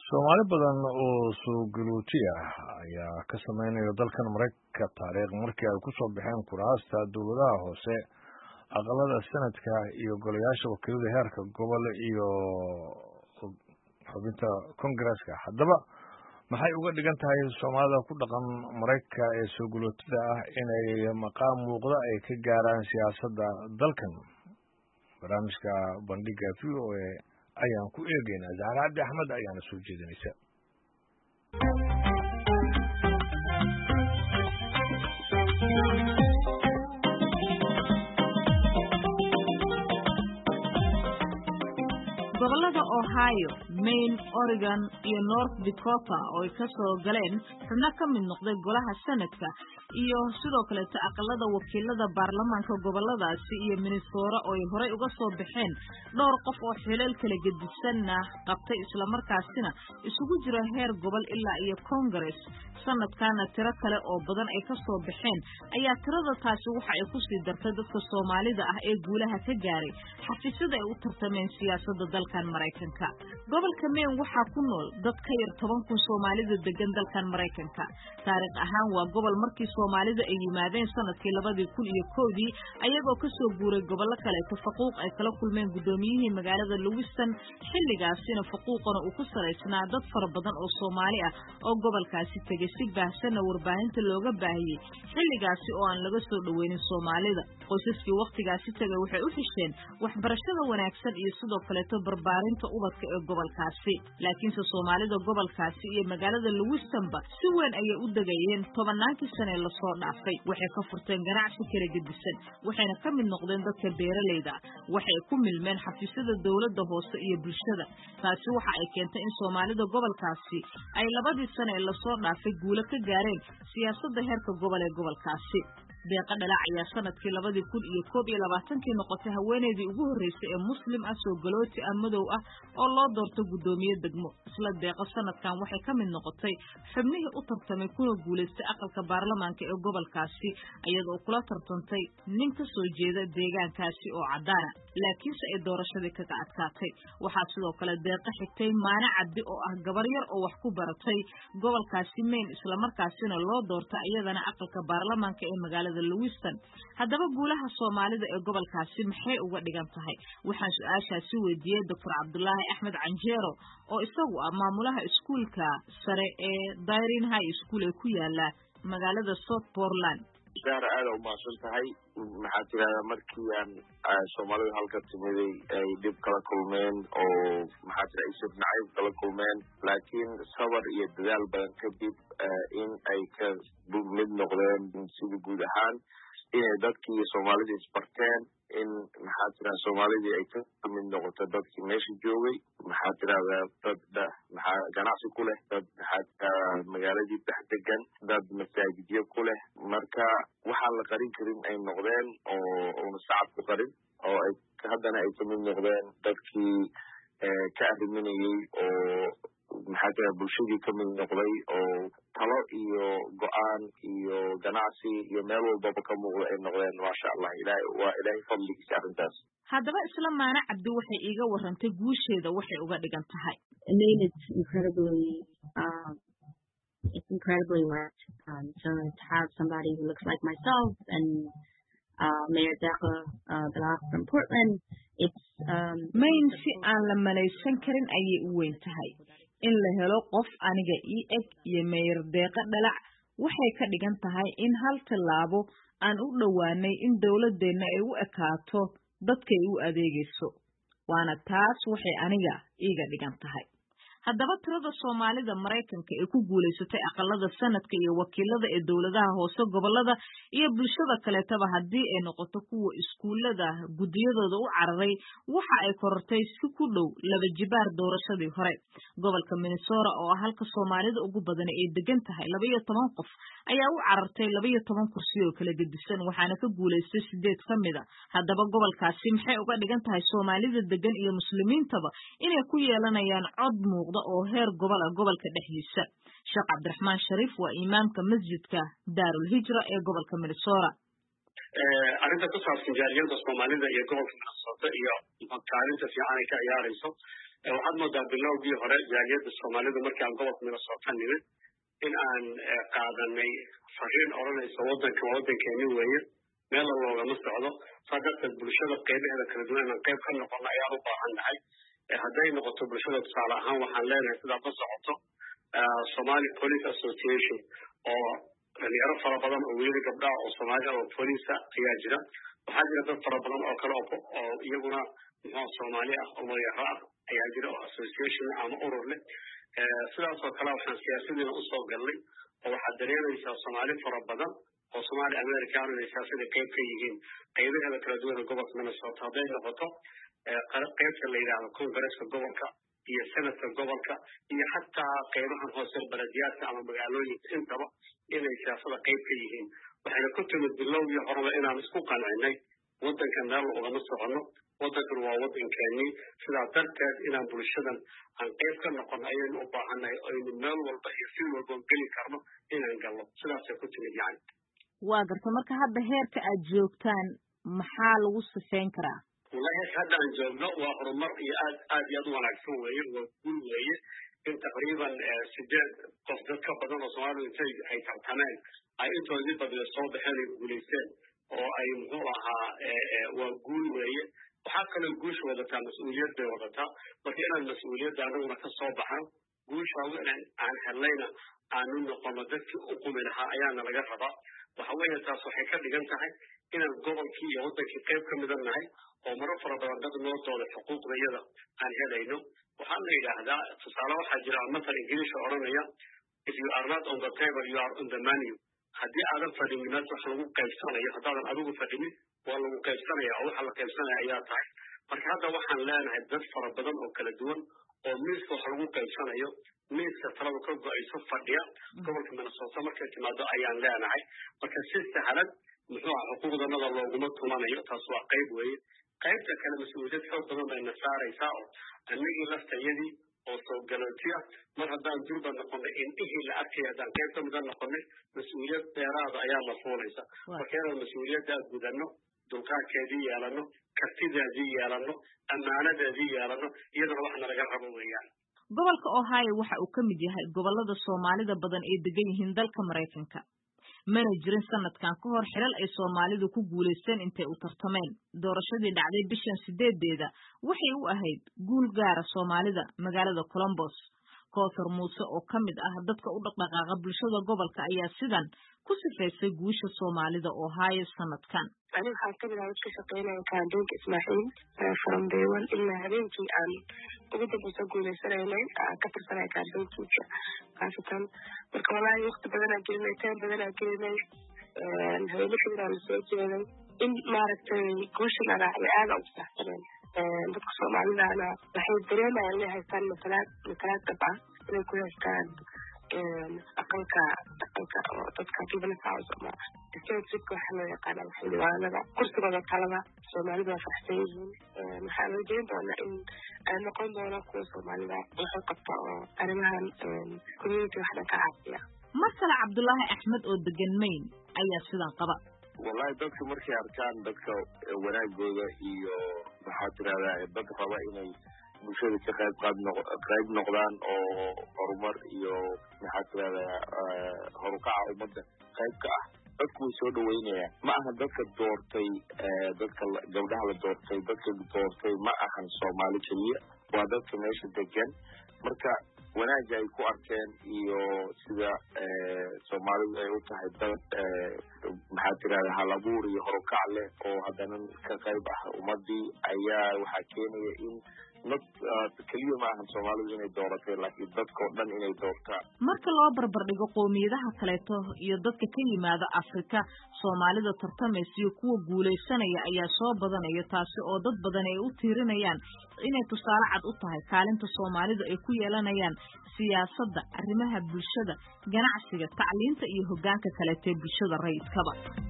Soomaali badan oo soo galooti ah ayaa ka sameynaya dalkan Mareykanka taariikh markii ay ku soo baxeen kuraasta dowladaha hoose, aqalada sanadka iyo golayaasha wakiilada heerka gobol iyo xubinta Kongareeska. Haddaba maxay uga dhigan tahay Soomaalida ku dhaqan Mareykanka ee soo galootida ah inay maqaam muuqda ay ka gaaraan siyaasadda dalkan? Barnaamijka bandhiga VOA ayaan ku eegaynaa. Zahra Cabdi Axmed ayaana soo jeedinaysa. gobolada Ohio, Maine, Oregon iyo North Dakota oo ay ka soo galeen xubno ka mid noqday golaha sanadka iyo sidoo kale aqalada wakiilada baarlamaanka goboladaasi iyo Minnesota oo ay horey uga soo baxeen dhowr qof oo xilal kala gedisanna qabtay isla markaasina isugu jira heer gobol ilaa iyo Congress. sanadkana tiro kale oo badan ay ka soo baxeen ayaa tirada taasi waxa ay ku sii dartay dadka Soomaalida ah ee guulaha ka gaaray xafiisyada ay u tartameen siyaasadda dalkan Mareykanka. gobolka Maine waxaa ku nool dad ka yar 10,000 Soomaalida degan dalkan Mareykanka. taariikh ahaan waa gobol markii Soomaalida ay yimaadeen sanadkii 2001 ayagoo ka soo guuray gobollo kale faquuq ay kala kulmeen gudoomiyihii magaalada Lewiston. xilligaasina faquuqana uu ku saleysnaa dad fara badan oo Soomaali ah oo gobolkaasi tegay si baahsan warbaahinta looga baahiyay xilligaasi oo aan laga soo dhaweynin Soomaalida. qoysaskii waqtigaasi tagay waxay u xisheen waxbarashada wanaagsan iyo sidoo kale barbaarinta ubadka ee gobolkaasi. laakiinse Soomaalida gobolkaasi iyo magaalada Lewistonba si weyn ayay u dagayeen tobannaankii sane la soo dhaafay. waxay ka furteen ganacsi kala gedisan, waxayna ka mid noqdeen dadka beeralayda. waxay ku milmeen xafiisyada dawladda hoose iyo bulshada. taasi waxa ay keentay in Soomaalida gobolkaasi ay labadii sane la soo dhaafay guulo ka gaareen siyaasadda heerka gobol ee gobolkaasi. deeqa dhalac ayaa sanadkii 2021 noqotay haweeneydii ugu horeysay ee Muslim ah soo galooti ah madow ah oo loo doorto gudoomiye degmo. isla deeqa sanadkan waxay ka mid noqotay xubnihii u tartamay kuna guuleystay aqalka baarlamaanka ee gobolkaasi iyadoo kula tartantay nin ka soo jeeda deegaankaasi oo cadaan laakiinse ay doorashadii kaga adkaatay. waxaa sidoo kale deeqa xigtay Maana Cabdi oo ah gabar yar oo wax ku baratay gobolkaasi Maine isla markaasina loo doortay iyadana aqalka baarlamaanka ee magaalada Lewiston. haddaba guulaha Soomaalida ee gobolkaasi maxay uga dhigan tahay? waxaan su'aashaasi weydiiyay Dr. Cabdullaahi Axmed Canjeero oo isagu ah maamulaha iskuulka sare ee Dayrin High School ee ku yaala magaalada South Portland. Zahra aad u maasan tahay. maxaa tirada markii aan Soomaalida halka timiday ay dib kala kulmeen oo maxaa tirada isib nacayb kala kulmeen, laakiin sabar iyo dadaal badan kadib in ay ka mid noqdeen sida guud ahaan inay dadkii Soomaalida isbarteen, in maxaa tirada Soomaalida ay ka mid noqoto dadkii meesha joogay, maxaa tirada dad maxaa ganacsi ku leh, dad maxaa magaaladii dhex degan, dad masaajidyo ku leh. marka waxaan la qarin karin ay noqdeen oo shacab ku qarin oo ay haddana ay ka mid noqdeen dadkii ka arriminayay oo maxaa tirada bulshadii ka mid noqday oo talo iyo go'aan iyo ganacsi iyo meel walbaba ka muuqda ay noqdeen. maasha Allah, ilaahay fadligiisa arrintaas. haddaba isla Maana Cabdi waxay iiga warantay guusheeda waxay uga dhigan tahay. It's incredibly rare. So to have somebody who looks like myself and Mayor Deqa Balak from Portland, it's Maine si aan la malaysan karin ayay u weyn tahay. in la helo qof aniga ii eg iyo Mayor Deqa Dhalac waxay ka dhigan tahay in hal tallaabo aan u dhowaanay in dawladdeena ay u ekaato dadkay u adeegayso. waana taas waxay aniga iiga dhigan tahay. haddaba tirada Soomaalida Mareykanka ee ku guuleysatay aqalada sanadka iyo wakiilada ee dawladaha hoose gobolada iyo bulshada kaleetaba haddii ay noqoto kuwa iskuulada gudiyadooda u cararay waxa ay korortay si ku dhow 2 jibaar doorashadii hore. gobolka Minnesota oo halka Soomaalida ugu badan ay degan tahay 12 qof ayaa u carartay 12 kursi oo kala gedisan waxaana ka guuleystay 8 kamid ah. haddaba gobolkaasi maxay uga dhigan tahay Soomaalida degan iyo muslimiintaba inay ku yeelanayaan cod muuqda oo heer gobol ah gobolka dhexdiisa? Sheekh Cabdiraxmaan Shariif waa imaamka masjidka Daarul Hijra ee gobolka Minnesota. arrinta ku saabsan jaaliyadda Soomaalida iyo gobolka Minnesota iyo kaalinta fiican ay ka ciyaarayso waxaad moodaa bilowgii hore jaaliyadda Soomaalida markii aan gobolka Minnesota nimid in aan qaadanay fariin oranaysa waddankeeni weeye meel loogama socdo sadarteed bulshada qaybaheeda kala duwan inaan qayb ka noqono ayaan u baahannahay hadday noqoto bulshada tusaale ahaan waxaan leenahay sidaad la socoto Somali Police Association oo dhalinyaro fara badan oo weli gabdhaha oo Soomaaliya oo police ayaa jira waxaa jira dad fara badan oo kale oo iyaguna Soomaali ah oo magaca ah ayaa jira oo association ama urur leh sidaas oo kale waxaan siyaasadina u soo galnay oo waxaad dareemaysaa Soomaali fara badan oo Soomaali Amerikaan oo siyaasada qayb ka yihiin qaybaheeda kala duwan gobolka Minnesota hadday noqoto qaybta la yiraahdo Congress-ka gobolka iyo Senate-ka gobolka iyo xataa qaybahan hoose baladiyadka ama magaalooyinka intaba inay siyaasada qayb ka yihiin waxayna ku timid bilowgii hore inaan isku qancinay waddanka meel ugama socono waddankan waa waddankeeni sidaa darteed inaan bulshadan aan qayb ka noqon ayaynu u baahannahay aynu meel walba iyo si walba geli karno inaan galno sidaasay ku timid yani waa garta marka hadda heerka aad joogtaan maxaa lagu sifeyn karaa wallahi hadda aan joogno waa horumar iyo aad iyo aad u wanaagsan weeye waa guul weeye in taqriiban 8 qof dad ka badan oo Soomaalidu intay ay tartameen ay intoodii badiyo soo baxeen ay guuleysteen oo ay muxuu ahaa waa guul weeye waxaa kaloo guusha wadataa mas'uuliyad bay wadataa marka inaan mas'uuliyadda anaguna ka soo baxno guusha aan helayna aanu noqono dadkii u qumi lahaa ayaana laga rabaa waxa weeye taas waxay ka dhigan tahay inaan gobolkii iyo waddankii qayb ka midan nahay oo maro fara badan dad noo dooda xuquuqdayada aan helayno waxaa la yidhaahdaa tusaale waxaa jira matal ingiliisha odhanaya if you are not on the table you are on the menu haddii aadan fadhimin wax lagu qaybsanayo haddaadan adigu fadhimin waa lagu qaybsanaya oo waxa la qaybsanaya ayaa tahay marka hadda waxaan leenahay dad fara badan oo kala duwan oo miiska wax lagu qaybsanayo miiska taladu ka go'ayso fadhiya gobolka Minnesota markay timaado ayaan leenahay marka si sahlan muxuu xuquuqdanada looguma tumanayo taas waa qayb weeye qaybta kale mas'uuliyad xoog badan bay nasaaraysaa oo annagii laftayadii oo soo galootiya mar haddaan durba noqonay in ihii la arkay haddaan qayb ka midan noqonay mas'uuliyad dheeraada ayaa la fuulaysa marka inaan mas'uuliyaddaa gudanno dulqaadkeedii yeelano kartideedii yeelano ammaanadeedii yeelano iyadana wax nalaga rabo weeyaan gobolka Ohio waxa uu ka mid yahay gobolada Soomaalida badan ee degan yihiin dalka Mareykanka mana jirin sanadkan ka hor xilal ay Soomaalidu ku guuleysteen intay u tartameen doorashadii dhacday bishan 8deeda waxay u ahayd guul gaar ah Soomaalida magaalada Columbus Koothar Muuse oo ka mid ah dadka u dhaqdhaqaaqa bulshada gobolka ayaa sidan ku sifeysay guusha Soomaalida Ohio sanadkan أنا حاسة إن هذا شقينا كان دونك إسماعيل from day one إلا هذينكي عن وجد بسقول سنين كتر سنة كان دونك خاصة بالكمال وقت بدنا كلمتين بدنا كلمة هذي الفكرة السياسية إن ما رت كوشنا على أنا أوسع dadka Soomaalida ana waxay dareemayaan inay haystaan مثلا طبعا inay ku haystaan aqalka oo dadka kibnaa ama dadka waxa loo yaqaan xildhibaanada kursigooda talada Soomaalida waa faraxsan yihiin waxaan rajayn doonaa in ay noqon doonaan kuwa Soomaalida waxay qabta oo arrimahan community waxna ka caawiya Markale Cabdullaahi Axmed oo degan Maine ayaa sidan qaba wallahi dadku markay arkaan dadka wanaagooda iyo waxaa tiraadaa dad raba inay bulshada ka qayb noqdaan oo horumar iyo maxaa tiraadaa horukaca ummadda qayb ka ah dadku way soo dhaweynayaan ma aha dadka doortay dadka gabdhaha la doortay dadka doortay ma ahan Soomaali kaliya waa dadka meesha degan marka wanaagga ay ku arkeen iyo sida Soomaalidu ay u tahay dad maxaa tiraadaa halabuur iyo horukac leh oo haddana ka qayb ah ummadii ayaa waxaa keenaya in kaliya ma ahan Soomaalidu inay dooratay laakiin dadkoo dhan inay doortaan marka loo barbar dhigo qoomiyadaha kaleeto iyo dadka ka yimaada Afrika Soomaalida tartamaysa iyo kuwa guuleysanaya ayaa soo badanaya taasi oo dad badan ay u tiirinayaan inay tusaale cad u tahay kaalinta Soomaalida ay ku yeelanayaan siyaasadda arrimaha bulshada ganacsiga tacliinta iyo hoggaanka kaleeto bulshada rayidkaba